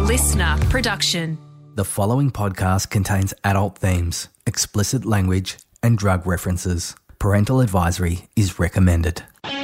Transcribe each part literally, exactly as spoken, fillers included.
listener production. The following podcast contains adult themes, explicit language, and drug references. Parental advisory is recommended.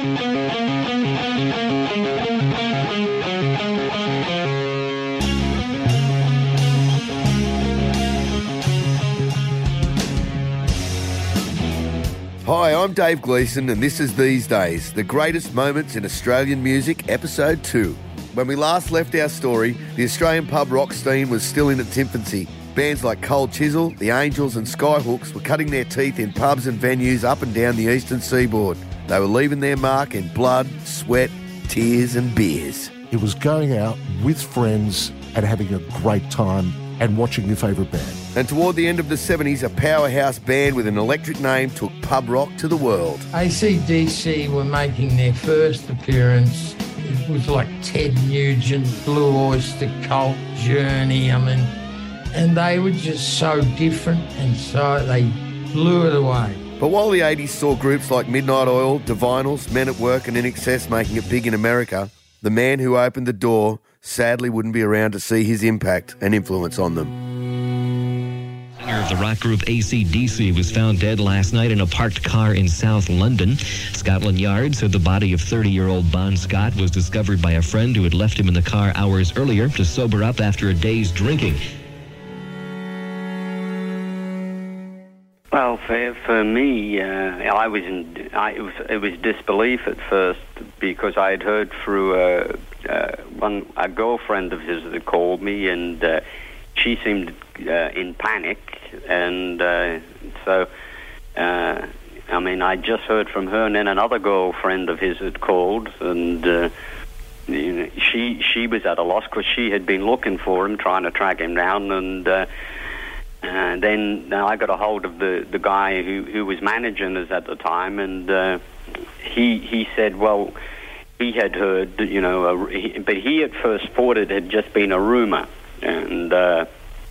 Hi, I'm Dave Gleeson and this is These Days, the greatest moments in Australian music, episode two. When we last left our story, the Australian pub rock scene was still in its infancy. Bands like Cold Chisel, The Angels and Skyhooks were cutting their teeth in pubs and venues up and down the eastern seaboard. They were leaving their mark in blood, sweat, tears and beers. It was going out with friends and having a great time and watching your favourite band. And toward the end of the seventies, a powerhouse band with an electric name took pub rock to the world. A C D C were making their first appearance. It was like Ted Nugent, Blue Oyster Cult, Journey, I mean, and they were just so different and so they blew it away. But while the eighties saw groups like Midnight Oil, Divinyls, Men at Work and I N X S making it big in America, the man who opened the door sadly wouldn't be around to see his impact and influence on them. Singer of the rock group A C D C was found dead last night in a parked car in South London. Scotland Yard said the body of thirty-year-old Bon Scott was discovered by a friend who had left him in the car hours earlier to sober up after a day's drinking. Well, for, for me, uh, I was in, I, it was it was disbelief at first because I had heard through a, uh, one a girlfriend of his that called me, and uh, she seemed uh, in panic, and uh, so uh, I mean I just heard from her, and then another girlfriend of his had called, and uh, you know, she she was at a loss because she had been looking for him, trying to track him down, and. Uh, And then I got a hold of the, the guy who, who was managing us at the time, and uh, he he said, well, he had heard, you know, a, he, but he at first thought it had just been a rumor, and uh,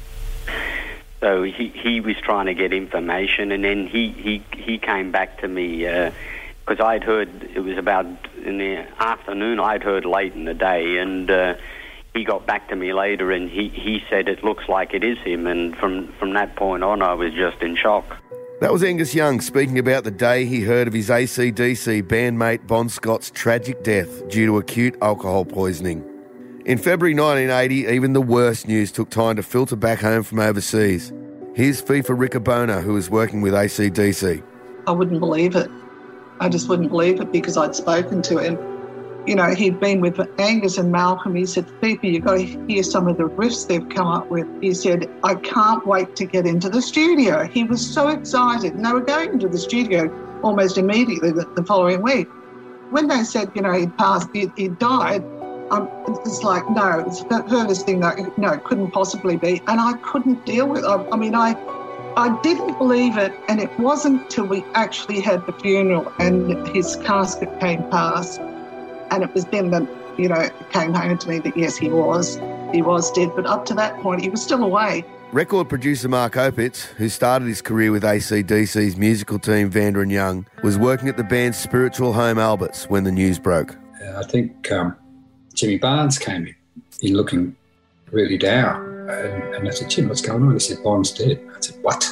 so he he was trying to get information, and then he, he, he came back to me because uh, I'd heard it was about in the afternoon. I'd heard late in the day, and. Uh, He got back to me later and he, he said it looks like it is him, and from, from that point on I was just in shock. That was Angus Young speaking about the day he heard of his A C D C bandmate Bon Scott's tragic death due to acute alcohol poisoning. In February nineteen eighty, even the worst news took time to filter back home from overseas. Here's FIFA Riccobona, who was working with A C D C. I wouldn't believe it. I just wouldn't believe it because I'd spoken to him. You know, he'd been with Angus and Malcolm. He said, Fifi, you've got to hear some of the riffs they've come up with. He said, I can't wait to get into the studio. He was so excited. And they were going into the studio almost immediately the, the following week. When they said, you know, he'd passed, he'd, he'd died, um, it's like, no, it's the furthest thing that, no, it couldn't possibly be. And I couldn't deal with it. I, I mean, I, I didn't believe it. And it wasn't till we actually had the funeral and his casket came past. And it was then that, you know, it came home to me that, yes, he was. He was dead. But up to that point, he was still away. Record producer Mark Opitz, who started his career with A C D C's musical team Vanda and Young, was working at the band's spiritual home Alberts when the news broke. Uh, I think um, Jimmy Barnes came in, in looking really down. And, and I said, Jim, what's going on? He said, Bon's dead. I said, what?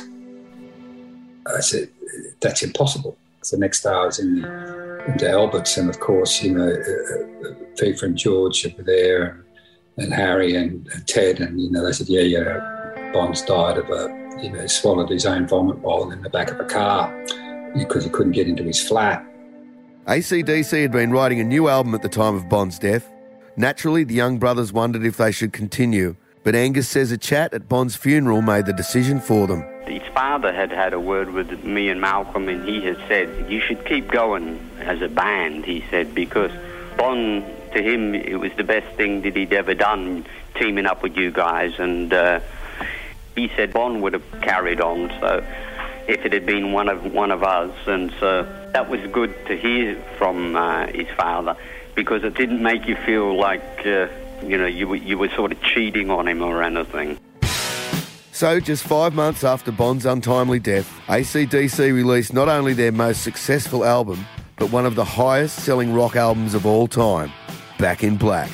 I said, that's impossible. So the next day I was in the... into Alberts, and of course, you know, uh, uh, FIFA and George were there, and, and Harry and, and Ted, and you know, they said, yeah, yeah, Bon's died of a, you know, swallowed his own vomit bowl in the back of a car because he couldn't get into his flat. A C D C had been writing a new album at the time of Bon's death. Naturally, the Young brothers wondered if they should continue, but Angus says a chat at Bon's funeral made the decision for them. His father had had a word with me and Malcolm, and he had said, you should keep going as a band, he said, because Bon, to him, it was the best thing that he'd ever done, teaming up with you guys, and uh, he said Bon would have carried on, so if it had been one of one of us, and so that was good to hear from uh, his father, because it didn't make you feel like, uh, you know, you, you were sort of cheating on him or anything. So, just five months after Bon's untimely death, A C D C released not only their most successful album, but one of the highest-selling rock albums of all time, Back in Black.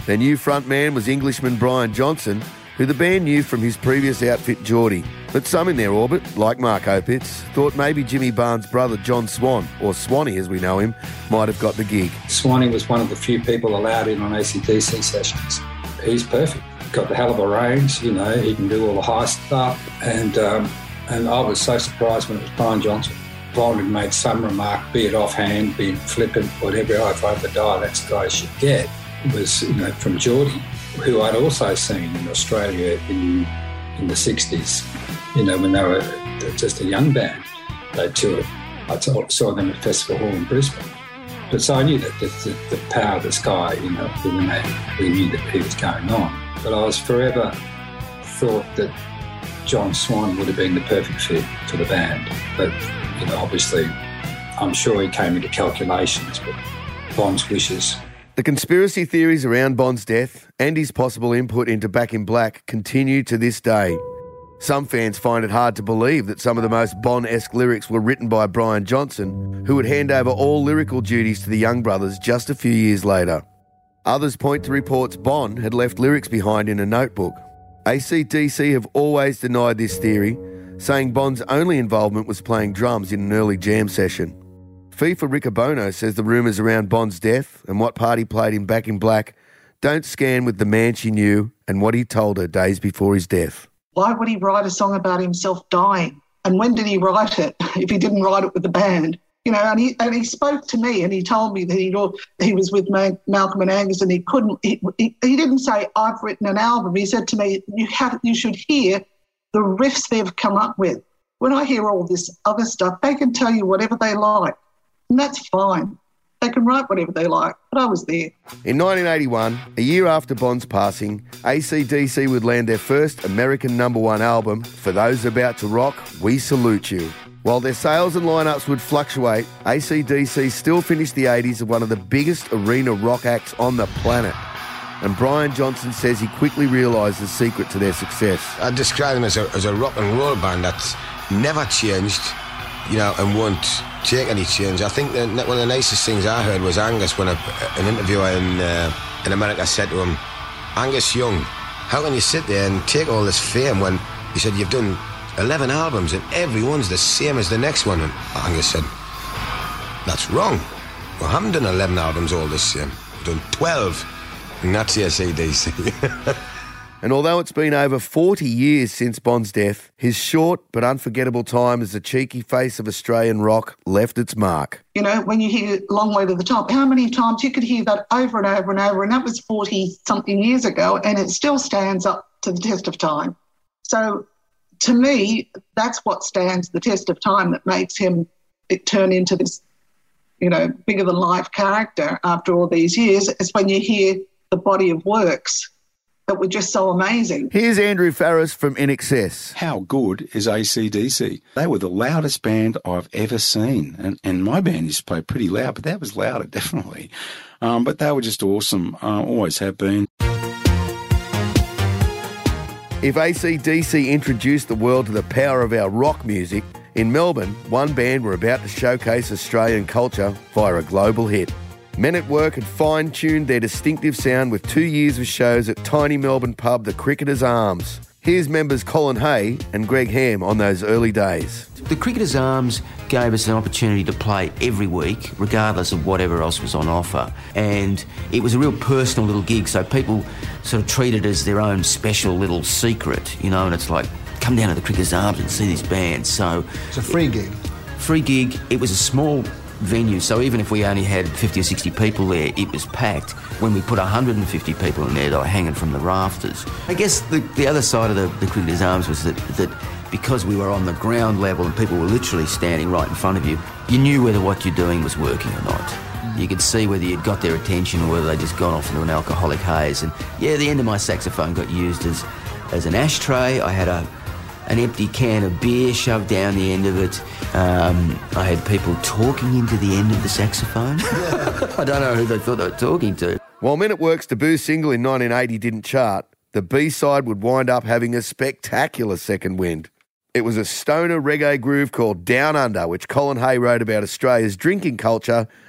Their new frontman was Englishman Brian Johnson, who the band knew from his previous outfit Geordie. But some in their orbit, like Mark Opitz, thought maybe Jimmy Barnes' brother John Swan, or Swanee as we know him, might have got the gig. Swanee was one of the few people allowed in on A C D C sessions. He's perfect. Got the hell of a range, you know, he can do all the high stuff. And um, and I was so surprised when it was Brian Johnson. Brian had made some remark, be it offhand, be it flippant, whatever, oh, if I ever die, that's the guy I should get. It was, you know, from Geordie, who I'd also seen in Australia in in the sixties, you know, when they were just a young band. They toured. I saw them at Festival Hall in Brisbane. But so I knew that the, the, the power of this guy, you know, when they, we knew that he was going on. But I was forever thought that John Swan would have been the perfect fit for the band. But, you know, obviously, I'm sure he came into calculations, but Bond's wishes. The conspiracy theories around Bond's death and his possible input into Back in Black continue to this day. Some fans find it hard to believe that some of the most Bond-esque lyrics were written by Brian Johnson, who would hand over all lyrical duties to the Young Brothers just a few years later. Others point to reports Bond had left lyrics behind in a notebook. A C D C have always denied this theory, saying Bond's only involvement was playing drums in an early jam session. FIFA Riccobono says the rumours around Bond's death and what part he played in Back in Black don't scan with the man she knew and what he told her days before his death. Why would he write a song about himself dying? And when did he write it if he didn't write it with the band? You know, and he and he spoke to me and he told me that he he was with Malcolm and Angus and he couldn't. He, he, he didn't say I've written an album. He said to me, "You have you should hear the riffs they've come up with. When I hear all this other stuff, they can tell you whatever they like, and that's fine. They can write whatever they like." But I was there. In nineteen eighty-one, a year after Bond's passing, A C D C would land their first American number one album, For Those About to Rock, We Salute You. While their sales and lineups would fluctuate, A C D C still finished the eighties as one of the biggest arena rock acts on the planet. And Brian Johnson says he quickly realised the secret to their success. I'd describe them as a, as a rock and roll band that's never changed, you know, and won't take any change. I think that one of the nicest things I heard was Angus, when a, an interviewer in, uh, in America said to him, "Angus Young, how can you sit there and take all this fame when," he said, "you've done eleven albums and every one's the same as the next one?" And Angus said, "That's wrong. We haven't done eleven albums all the same. We've done twelve, and that's A C D C." And although it's been over forty years since Bond's death, his short but unforgettable time as the cheeky face of Australian rock left its mark. You know, when you hear Long Way to the Top, how many times you could hear that over and over and over, and that was forty-something years ago, and it still stands up to the test of time. So to me, that's what stands the test of time that makes him it turn into this, you know, bigger-than-life character after all these years, is when you hear the body of works that were just so amazing. Here's Andrew Farris from I N X S. How good is A C D C? They were the loudest band I've ever seen. And, and my band used to play pretty loud, but that was louder, definitely. Um, but they were just awesome, uh, always have been. If A C D C introduced the world to the power of our rock music, in Melbourne, one band were about to showcase Australian culture via a global hit. Men at Work had fine-tuned their distinctive sound with two years of shows at tiny Melbourne pub The Cricketers Arms. Here's members Colin Hay and Greg Ham on those early days. The Cricketers Arms gave us an opportunity to play every week, regardless of whatever else was on offer. And it was a real personal little gig, so people sort of treated it as their own special little secret, you know, and it's like, come down to the Cricketers Arms and see these bands. So it's a free gig. Free gig. It was a small venue, so even if we only had fifty or sixty people there, it was packed. When we put one hundred fifty people in there, they were hanging from the rafters. I guess the, the other side of the, the Cricketers Arms was that, that because we were on the ground level and people were literally standing right in front of you, you knew whether what you're doing was working or not. You could see whether you'd got their attention or whether they'd just gone off into an alcoholic haze. And yeah, the end of my saxophone got used as, as an ashtray. I had a an empty can of beer shoved down the end of it. Um, I had people talking into the end of the saxophone. I don't know who they thought they were talking to. While Men at Work's debut single in nineteen eighty didn't chart, the B-side would wind up having a spectacular second wind. It was a stoner reggae groove called Down Under, which Colin Hay wrote about Australia's drinking culture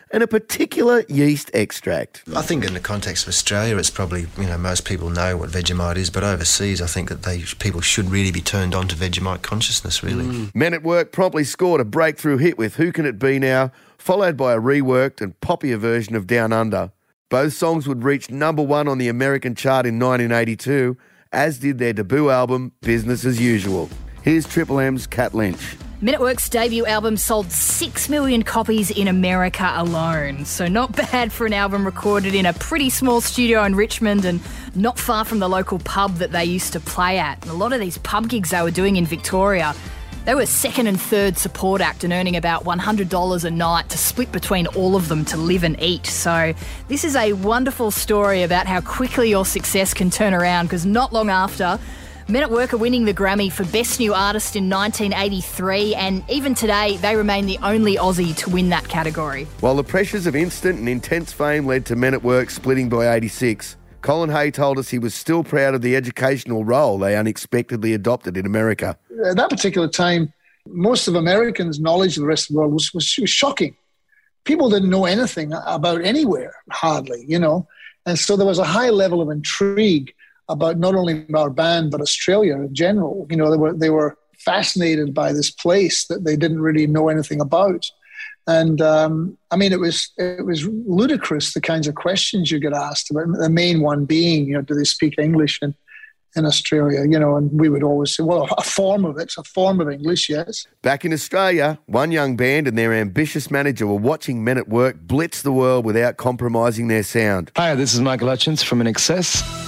and a particular yeast extract. I think in the context of Australia, it's probably, you know, most people know what Vegemite is, but overseas I think that they people should really be turned on to Vegemite consciousness, really. Mm. Men at Work promptly scored a breakthrough hit with Who Can It Be Now, followed by a reworked and poppier version of Down Under. Both songs would reach number one on the American chart in nineteen eighty-two, as did their debut album, Business As Usual. Here's Triple M's Cat Lynch. Men at Work's debut album sold six million copies in America alone. So not bad for an album recorded in a pretty small studio in Richmond and not far from the local pub that they used to play at. And a lot of these pub gigs they were doing in Victoria, they were second and third support act and earning about one hundred dollars a night to split between all of them to live and eat. So this is a wonderful story about how quickly your success can turn around, because not long after, Men at Work are winning the Grammy for Best New Artist in nineteen eighty-three, and even today they remain the only Aussie to win that category. While the pressures of instant and intense fame led to Men at Work splitting by eighty-six, Colin Hay told us he was still proud of the educational role they unexpectedly adopted in America. At that particular time, most of Americans' knowledge of the rest of the world was, was, was shocking. People didn't know anything about anywhere, hardly, you know. And so there was a high level of intrigue about not only our band, but Australia in general. You know, they were they were fascinated by this place that they didn't really know anything about. And, um, I mean, it was it was ludicrous, the kinds of questions you get asked about. The main one being, you know, do they speak English in, in Australia? You know, and we would always say, well, a form of it, a form of English, yes. Back in Australia, one young band and their ambitious manager were watching Men at Work blitz the world without compromising their sound. Hi, this is Michael Hutchence from I N X S.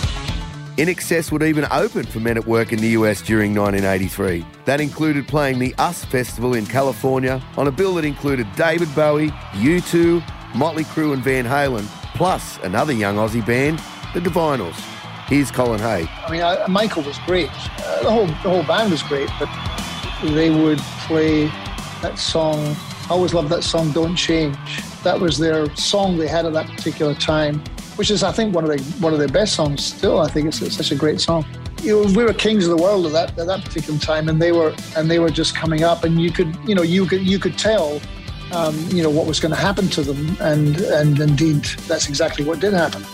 I N X S would even open for Men at Work in the U S during nineteen eighty-three. That included playing the US Festival in California on a bill that included David Bowie, U two, Motley Crue and Van Halen, plus another young Aussie band, the Divinyls. Here's Colin Hay. I mean, I, Michael was great. Uh, the whole the whole band was great, but they would play that song. I always loved that song, Don't Change. That was their song they had at that particular time, which is, I think, one of the one of their best songs still. I think it's, it's such a great song. You know, we were kings of the world at that at that particular time, and they were and they were just coming up, and you could you know you could you could tell um, you know what was going to happen to them, and and indeed that's exactly what did happen.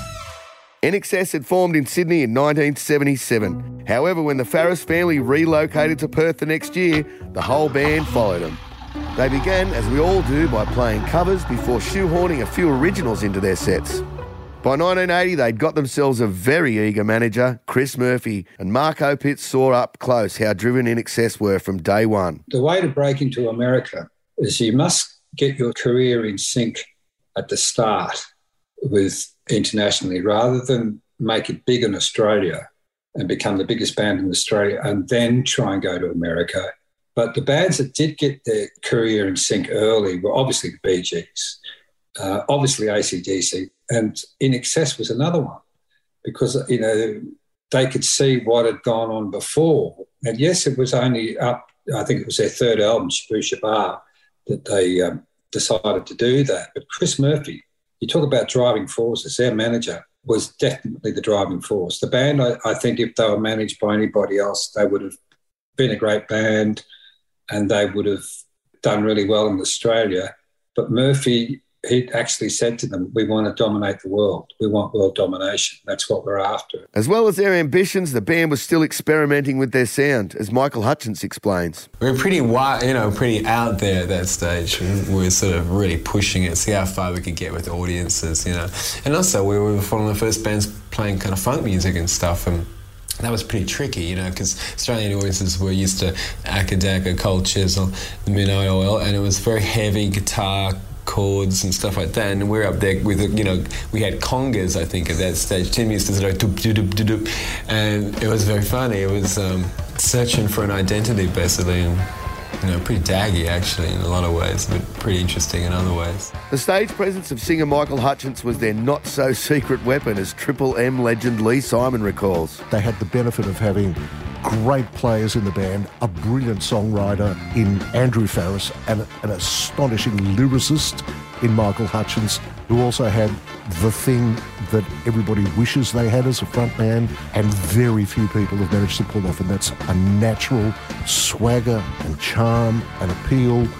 I N X S had formed in Sydney in nineteen seventy-seven. However, when the Farris family relocated to Perth the next year, the whole band followed them. They began, as we all do, by playing covers before shoehorning a few originals into their sets. By nineteen eighty, they'd got themselves a very eager manager, Chris Murphy, and Mark Opitz saw up close how driven I N X S were from day one. The way to break into America is you must get your career in sync at the start with internationally, rather than make it big in Australia and become the biggest band in Australia and then try and go to America. But the bands that did get their career in sync early were obviously the Bee Gees, uh, obviously A C D C, and I N X S was another one because, you know, they could see what had gone on before. And yes, it was only up, I think it was their third album, Shaboo Shabaa, that they um, decided to do that. But Chris Murphy, you talk about driving forces, their manager was definitely the driving force. The band, I, I think if they were managed by anybody else, they would have been a great band and they would have done really well in Australia. But Murphy, he actually said to them, we want to dominate the world. We want world domination. That's what we're after. As well as their ambitions, the band was still experimenting with their sound, as Michael Hutchence explains. We were pretty wild, you know, pretty out there at that stage. We were sort of really pushing it, see how far we could get with audiences, you know. And also we were one of the first bands playing kind of funk music and stuff, and that was pretty tricky, you know, because Australian audiences were used to Akadaka cultures or the Midnight Oil, and it was very heavy guitar chords and stuff like that, and we're up there with, you know, we had congas, I think, at that stage. Tim used to sort of doop, doop, doop, doop, and it was very funny. It was um, searching for an identity, basically, and, you know, pretty daggy, actually, in a lot of ways, but pretty interesting in other ways. The stage presence of singer Michael Hutchence was their not-so-secret weapon, as Triple M legend Lee Simon recalls. They had the benefit of having great players in the band, a brilliant songwriter in Andrew Farris, and an astonishing lyricist in Michael Hutchence, who also had the thing that everybody wishes they had as a frontman, and very few people have managed to pull off, and that's a natural swagger and charm and appeal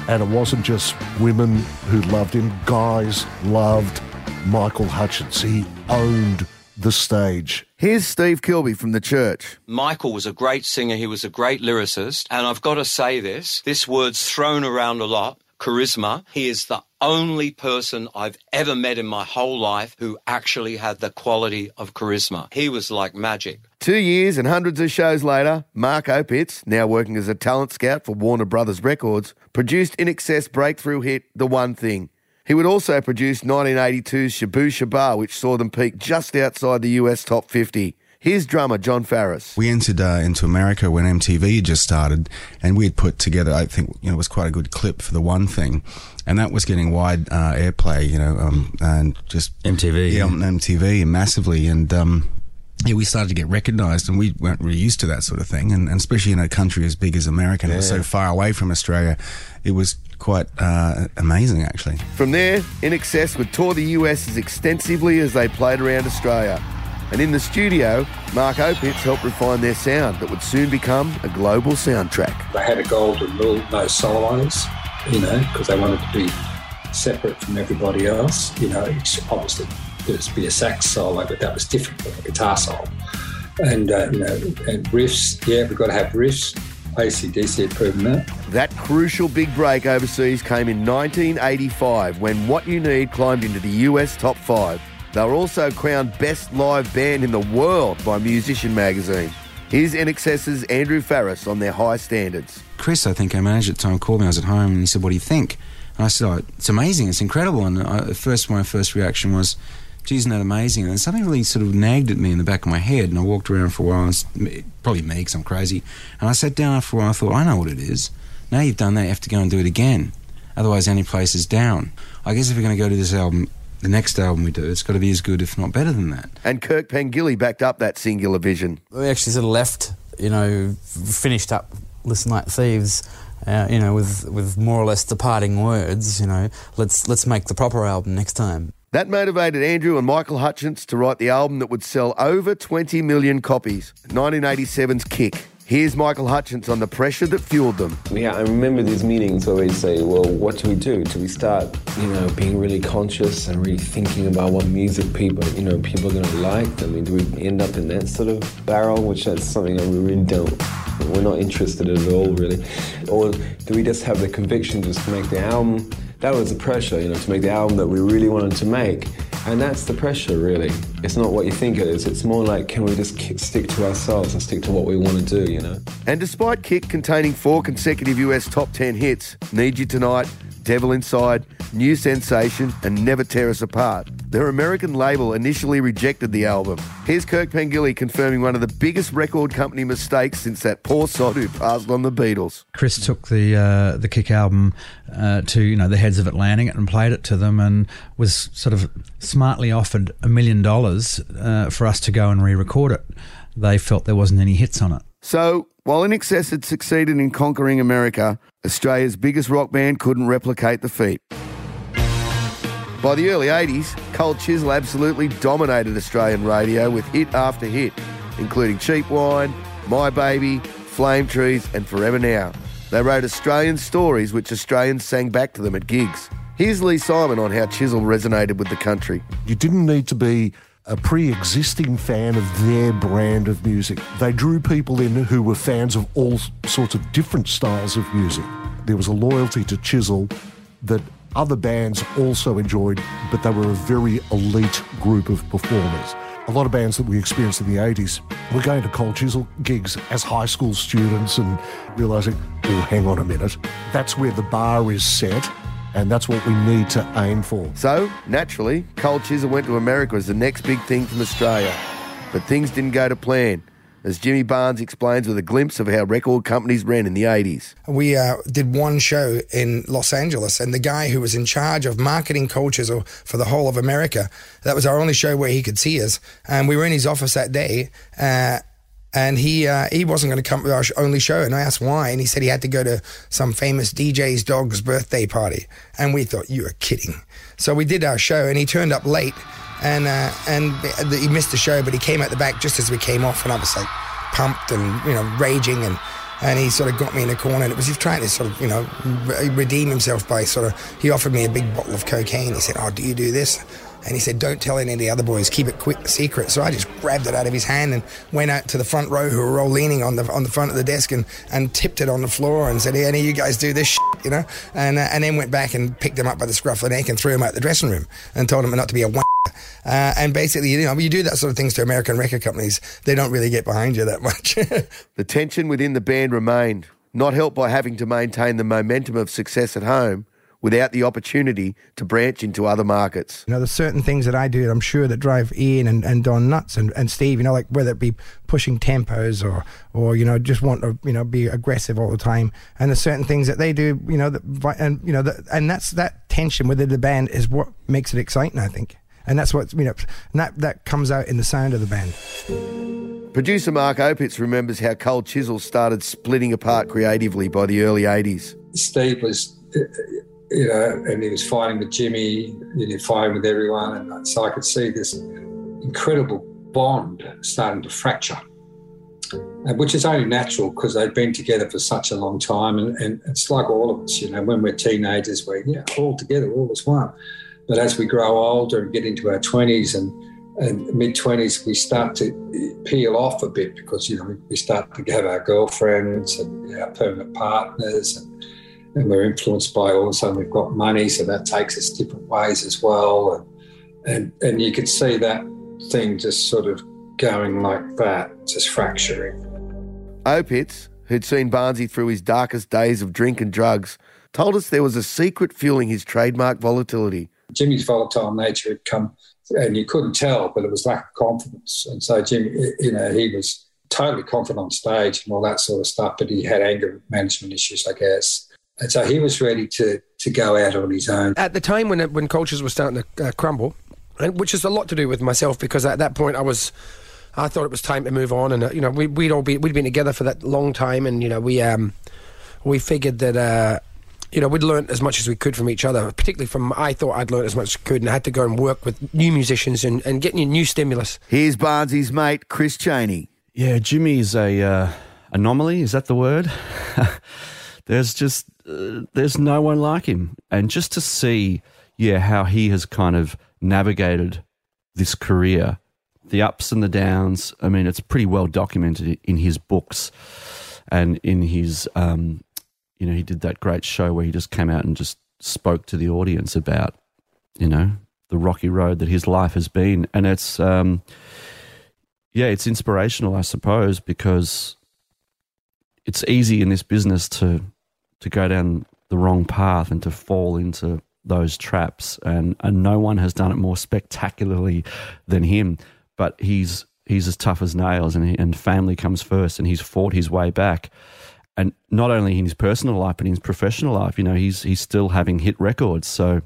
And it wasn't just women who loved him. Guys loved Michael Hutchence. He owned the stage. Here's Steve Kilby from The Church. Michael was a great singer. He was a great lyricist. And I've got to say this, this word's thrown around a lot, charisma. He is the only person I've ever met in my whole life who actually had the quality of charisma. He was like magic. Two years and hundreds of shows later, Mark Opitz, now working as a talent scout for Warner Brothers Records, produced In Excess breakthrough hit The One Thing. He would also produce nineteen eighty-two's Shaboo Shabaa, which saw them peak just outside the U S top fifty. Here's drummer John Farris. We entered uh, into America when M T V had just started, and we had put together, I think, you know, it was quite a good clip for The One Thing, and that was getting wide uh, airplay, you know, um, and just M T V, yeah, on M T V massively, and um, yeah, we started to get recognised, and we weren't really used to that sort of thing, and, and especially in a country as big as America, and yeah. it was so far away from Australia, it was quite uh, amazing, actually. From there, In Excess would tour the U S as extensively as they played around Australia. And in the studio, Mark Opitz helped refine their sound that would soon become a global soundtrack. They had a golden rule, no solos, you know, because they wanted to be separate from everybody else. You know, it's obviously there would be a sax solo, but that was different from a guitar solo. And, uh, you know, and riffs, yeah, we've got to have riffs. A C D C had proven that. That crucial big break overseas came in nineteen eighty-five when What You Need climbed into the U S top five. They were also crowned Best Live Band in the World by Musician magazine. Here's In Excess's Andrew Farris on their high standards. Chris, I think, our manager at the time, called me. I was at home, and he said, "What do you think?" And I said, "Oh, it's amazing. It's incredible." And I, at first, my first reaction was, "Geez, isn't that amazing?" And something really sort of nagged at me in the back of my head, and I walked around for a while, and it's probably me because I'm crazy. And I sat down after a while, I thought, I know what it is. Now you've done that, you have to go and do it again. Otherwise, the only place is down. I guess if we're going to go to this album, the next album we do, it's got to be as good, if not better than that. And Kirk Pengilly backed up that singular vision. We actually sort of left, you know, finished up Listen Like Thieves, uh, you know, with with more or less departing words, you know, let's let's make the proper album next time. That motivated Andrew and Michael Hutchence to write the album that would sell over twenty million copies, nineteen eighty-seven's Kick. Here's Michael Hutchence on the pressure that fueled them. Yeah, I remember these meetings where we'd say, well, what do we do? Do we start, you know, being really conscious and really thinking about what music people, you know, people are going to like? I mean, do we end up in that sort of barrel, which that's something that we really don't, we're not interested in at all, really. Or do we just have the conviction just to make the album? That was the pressure, you know, to make the album that we really wanted to make. And that's the pressure, really. It's not what you think it is. It's more like, can we just stick to ourselves and stick to what we want to do, you know? And despite Kick containing four consecutive U S top ten hits, Need You Tonight, Devil Inside, New Sensation, and Never Tear Us Apart, their American label initially rejected the album. Here's Kirk Pengilly confirming one of the biggest record company mistakes since that poor sod who passed on the Beatles. Chris took the uh, the Kick album uh, to, you know, the heads of Atlantic and played it to them, and was sort of smartly offered a million dollars uh, for us to go and re-record it. They felt there wasn't any hits on it. So, while In Excess had succeeded in conquering America, Australia's biggest rock band couldn't replicate the feat. By the early eighties, Cold Chisel absolutely dominated Australian radio with hit after hit, including Cheap Wine, My Baby, Flame Trees and Forever Now. They wrote Australian stories which Australians sang back to them at gigs. Here's Lee Simon on how Chisel resonated with the country. You didn't need to be a pre-existing fan of their brand of music. They drew people in who were fans of all sorts of different styles of music. There was a loyalty to Chisel that other bands also enjoyed, but they were a very elite group of performers. A lot of bands that we experienced in the eighties were going to Cold Chisel gigs as high school students and realising, oh, hang on a minute, that's where the bar is set. And that's what we need to aim for. So, naturally, Cold Chisel went to America as the next big thing from Australia. But things didn't go to plan, as Jimmy Barnes explains with a glimpse of how record companies ran in the eighties. We uh, did one show in Los Angeles, and the guy who was in charge of marketing Cold Chisel for the whole of America, that was our only show where he could see us. And we were in his office that day, uh, And he uh, he wasn't going to come to our only show. And I asked why. And he said he had to go to some famous D J's dog's birthday party. And we thought, you are kidding. So we did our show, and he turned up late. And uh, and he missed the show, but he came out the back just as we came off. And I was like pumped and, you know, raging. And and he sort of got me in a corner, and it was he was trying to sort of, you know, re- redeem himself by sort of, he offered me a big bottle of cocaine. He said, oh, do you do this? And he said, don't tell any of the other boys, keep it quick, secret. So I just grabbed it out of his hand and went out to the front row, who were all leaning on the on the front of the desk, and, and tipped it on the floor and said, hey, any of you guys do this shit, you know? And uh, and then went back and picked him up by the scruff of the neck and threw him out the dressing room and told him not to be a w***. Uh, and basically, you know, you do that sort of things to American record companies, they don't really get behind you that much. The tension within the band remained, not helped by having to maintain the momentum of success at home without the opportunity to branch into other markets. You know, there's certain things that I do that I'm sure that drive Ian and, and Don nuts, and, and Steve, you know, like whether it be pushing tempos or, or, you know, just want to, you know, be aggressive all the time. And there's certain things that they do, you know, that, and, you know, that, and that's, that tension within the band is what makes it exciting, I think. And that's what, you know, and that, that comes out in the sound of the band. Producer Mark Opitz remembers how Cold Chisel started splitting apart creatively by the early eighties. Steve was... you know, and he was fighting with Jimmy, and he was fighting with everyone, and so I could see this incredible bond starting to fracture, and which is only natural because they've been together for such a long time, and, and it's like all of us, you know, when we're teenagers, we're yeah, all together, all as one. But as we grow older and get into our twenties and, and mid-twenties, we start to peel off a bit because, you know, we, we start to have our girlfriends and our permanent partners, and and we're influenced by, all of a sudden we've got money, so that takes us different ways as well. And, and and you could see that thing just sort of going like that, just fracturing. Opitz, who'd seen Barnsey through his darkest days of drink and drugs, told us there was a secret fueling his trademark volatility. Jimmy's volatile nature had come, and you couldn't tell, but it was lack of confidence. And so Jimmy, you know, he was totally confident on stage and all that sort of stuff, but he had anger management issues, I guess. And so he was ready to, to go out on his own. At the time when it, when cultures were starting to uh, crumble, and which is a lot to do with myself, because at that point I was, I thought it was time to move on, and uh, you know we, we'd all be we'd been together for that long time, and you know we um we figured that uh, you know we'd learnt as much as we could from each other, particularly from I thought I'd learnt as much as I could, and I had to go and work with new musicians and, and get new stimulus. Here's Barnsey's mate Chris Cheney. Yeah, Jimmy is a uh, anomaly. Is that the word? There's just uh, there's no one like him, and just to see, yeah, how he has kind of navigated this career, the ups and the downs. I mean, it's pretty well documented in his books, and in his, um, you know, he did that great show where he just came out and just spoke to the audience about, you know, the rocky road that his life has been, and it's, um, yeah, it's inspirational, I suppose, because it's easy in this business to. to go down the wrong path and to fall into those traps, and, and no one has done it more spectacularly than him. But he's he's as tough as nails, and, he, and family comes first, and he's fought his way back. And not only in his personal life, but in his professional life, you know, he's he's still having hit records. So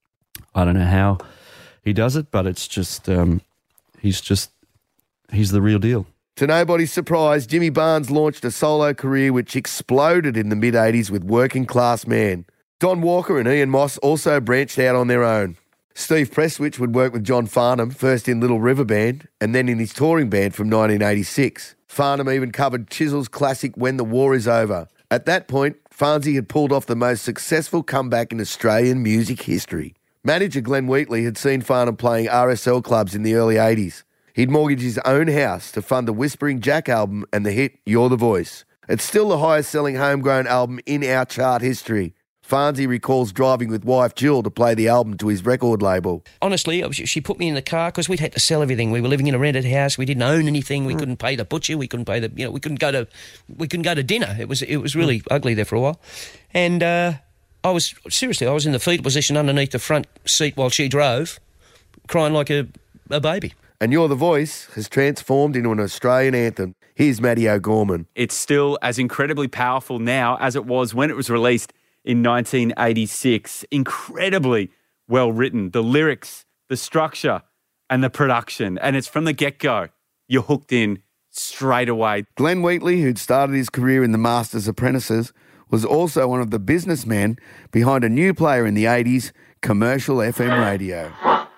I don't know how he does it, but it's just um, he's just he's the real deal. To nobody's surprise, Jimmy Barnes launched a solo career which exploded in the mid-eighties with Working Class Man. Don Walker and Ian Moss also branched out on their own. Steve Prestwich would work with John Farnham, first in Little River Band and then in his touring band from nineteen eighty-six. Farnham even covered Chisel's classic When the War Is Over. At that point, Farnsey had pulled off the most successful comeback in Australian music history. Manager Glenn Wheatley had seen Farnham playing R S L clubs in the early eighties. He'd mortgaged his own house to fund the Whispering Jack album and the hit You're the Voice. It's still the highest-selling homegrown album in our chart history. Farnsey recalls driving with wife Jill to play the album to his record label. Honestly, she put me in the car because we'd had to sell everything. We were living in a rented house. We didn't own anything. We mm. couldn't pay the butcher. We couldn't pay the you know. We couldn't go to we couldn't go to dinner. It was it was really mm. ugly there for a while, and uh, I was seriously I was in the fetal position underneath the front seat while she drove, crying like a a baby. And You're the Voice has transformed into an Australian anthem. Here's Matty O'Gorman. It's still as incredibly powerful now as it was when it was released in nineteen eighty-six. Incredibly well written. The lyrics, the structure, and the production. And it's from the get-go. You're hooked in straight away. Glenn Wheatley, who'd started his career in the Masters Apprentices, was also one of the businessmen behind a new player in the eighties, Commercial F M radio.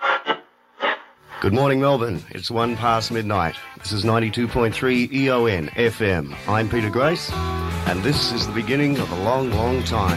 Good morning, Melbourne. It's one past midnight. This is ninety-two point three E O N F M. I'm Peter Grace. And this is the beginning of a long, long time.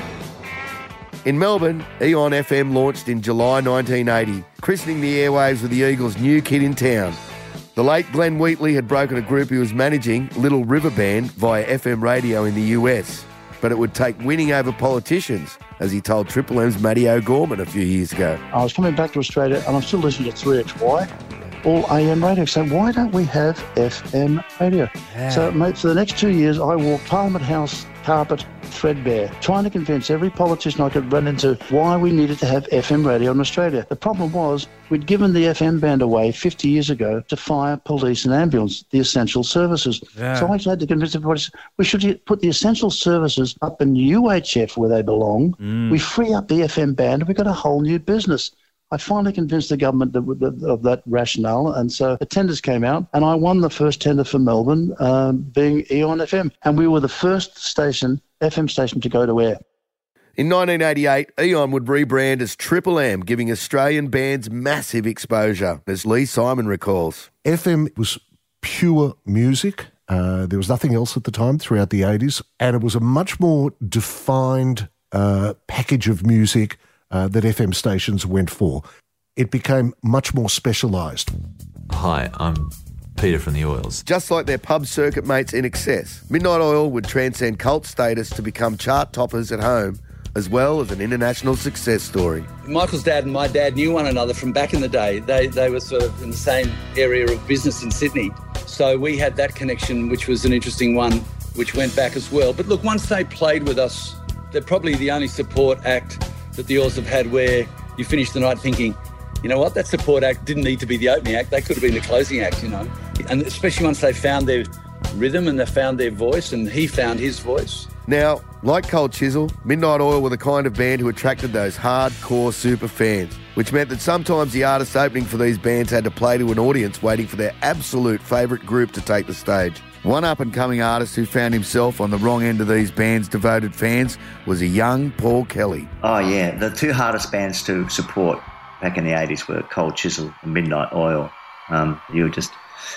In Melbourne, Eon F M launched in July nineteen eighty, christening the airwaves with the Eagles' new kid in town. The late Glenn Wheatley had broken a group he was managing, Little River Band, via F M radio in the U S. But it would take winning over politicians, as he told Triple M's Matty O'Gorman a few years ago. I was coming back to Australia and I'm still listening to three X Y, all A M radio. So why don't we have F M radio? Yeah. So, mate, for the next two years, I walked Parliament House carpet threadbare, trying to convince every politician I could run into why we needed to have F M radio in Australia. The problem was we'd given the F M band away fifty years ago to fire, police and ambulance, the essential services. Yeah. So I had to convince everybody we should put the essential services up in U H F where they belong. Mm. We free up the F M band and we've got a whole new business. I finally convinced the government of that rationale, and so the tenders came out, and I won the first tender for Melbourne, um, being Eon F M, and we were the first station, F M station, to go to air. In nineteen eighty-eight, Eon would rebrand as Triple M, giving Australian bands massive exposure, as Lee Simon recalls. F M was pure music. Uh, there was nothing else at the time throughout the eighties, and it was a much more defined uh, package of music Uh, that F M stations went for. It became much more specialised. Hi, I'm Peter from the Oils. Just like their pub circuit mates in Excess, Midnight Oil would transcend cult status to become chart toppers at home, as well as an international success story. Michael's dad and my dad knew one another from back in the day. They they were sort of in the same area of business in Sydney. So we had that connection, which was an interesting one, which went back as well. But look, once they played with us, they're probably the only support act that the Oils have had where you finish the night thinking, you know what, that support act didn't need to be the opening act, they could have been the closing act, you know. And especially once they found their rhythm and they found their voice, and he found his voice. Now, like Cold Chisel, Midnight Oil were the kind of band who attracted those hardcore super fans, which meant that sometimes the artists opening for these bands had to play to an audience waiting for their absolute favourite group to take the stage. One up-and-coming artist who found himself on the wrong end of these bands' devoted fans was a young Paul Kelly. Oh, yeah. The two hardest bands to support back in the eighties were Cold Chisel and Midnight Oil. Um, you would just,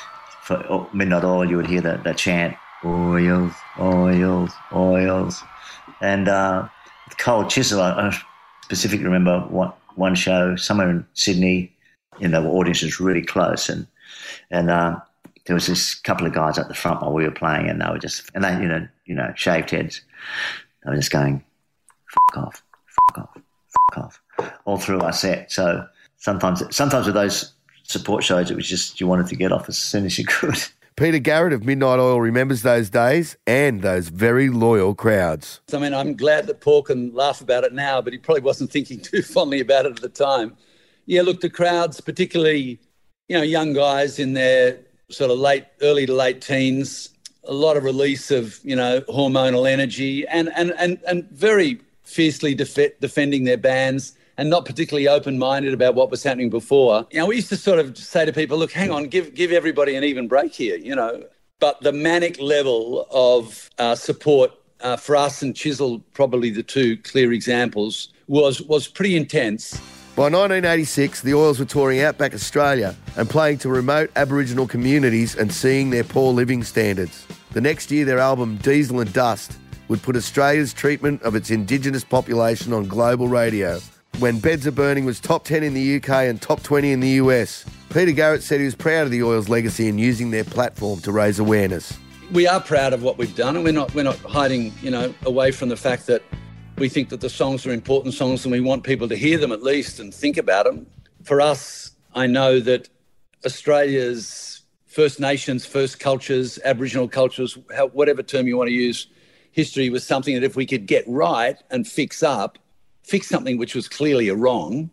for Midnight Oil, you would hear that, that chant, oils, oils, oils. And uh, with Cold Chisel, I, I specifically remember one, one show somewhere in Sydney, you know, the audience was really close, and, and, uh, there was this couple of guys at the front while we were playing, and they were just, and they, you know, you know, shaved heads. They were just going, "Fuck off, fuck off, fuck off," all through our set. So sometimes, sometimes with those support shows, it was just you wanted to get off as soon as you could. Peter Garrett of Midnight Oil remembers those days and those very loyal crowds. I mean, I'm glad that Paul can laugh about it now, but he probably wasn't thinking too fondly about it at the time. Yeah, look, the crowds, particularly, you know, young guys in their sort of late, early to late teens, a lot of release of, you know, hormonal energy and and and, and very fiercely def- defending their bands and not particularly open-minded about what was happening before. You know, we used to sort of say to people, look, hang on, give give everybody an even break here, you know. But the manic level of uh, support uh, for us and Chisel, probably the two clear examples, was was pretty intense. By nineteen eighty-six, the Oils were touring Outback Australia and playing to remote Aboriginal communities and seeing their poor living standards. The next year, their album Diesel and Dust would put Australia's treatment of its Indigenous population on global radio. When Beds Are Burning was top ten in the U K and top twenty in the U S, Peter Garrett said he was proud of the Oils' legacy in using their platform to raise awareness. We are proud of what we've done, and we're not we're not hiding, you know, away from the fact that we think that the songs are important songs and we want people to hear them at least and think about them. For us, I know that Australia's First Nations, First Cultures, Aboriginal cultures, whatever term you want to use, history was something that if we could get right and fix up, fix something which was clearly a wrong,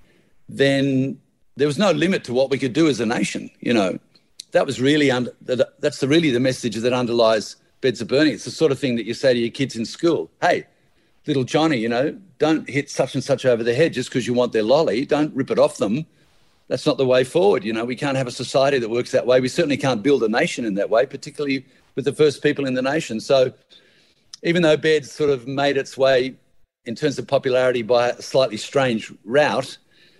then there was no limit to what we could do as a nation, you know. That was really, under, that's the, really the message that underlies Beds Are Burning. It's the sort of thing that you say to your kids in school. Hey, little Johnny, you know, don't hit such and such over the head just because you want their lolly. Don't rip it off them. That's not the way forward. You know, we can't have a society that works that way. We certainly can't build a nation in that way, particularly with the first people in the nation. So even though Beds sort of made its way in terms of popularity by a slightly strange route,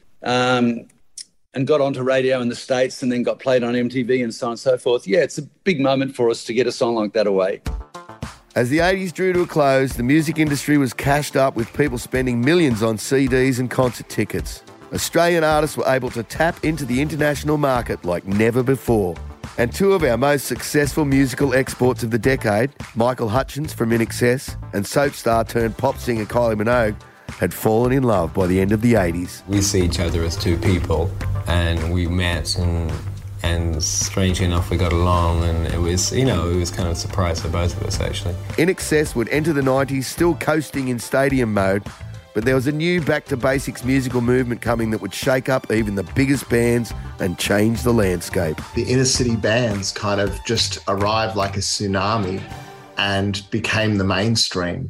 um, and got onto radio in the States and then got played on M T V and so on and so forth, yeah, it's a big moment for us to get a song like that away. As the eighties drew to a close, the music industry was cashed up with people spending millions on C Ds and concert tickets. Australian artists were able to tap into the international market like never before. And two of our most successful musical exports of the decade, Michael Hutchence from I N X S and soap star turned pop singer Kylie Minogue, had fallen in love by the end of the eighties. We see each other as two people, and we met, and and strangely enough we got along, and it was, you know, it was kind of a surprise for both of us actually. I N X S would enter the nineties still coasting in stadium mode, but there was a new back-to-basics musical movement coming that would shake up even the biggest bands and change the landscape. The inner-city bands kind of just arrived like a tsunami and became the mainstream.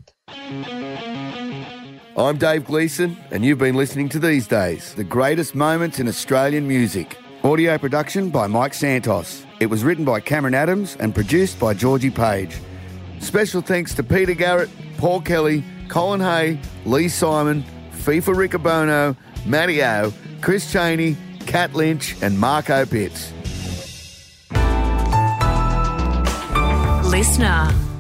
I'm Dave Gleeson, and you've been listening to These Days, the greatest moments in Australian music. Audio production by Mike Santos. It was written by Cameron Adams and produced by Georgie Page. Special thanks to Peter Garrett, Paul Kelly, Colin Hay, Lee Simon, FIFA Riccobono, Matty O, Chris Cheney, Kat Lynch and Marco Pitts. Listener.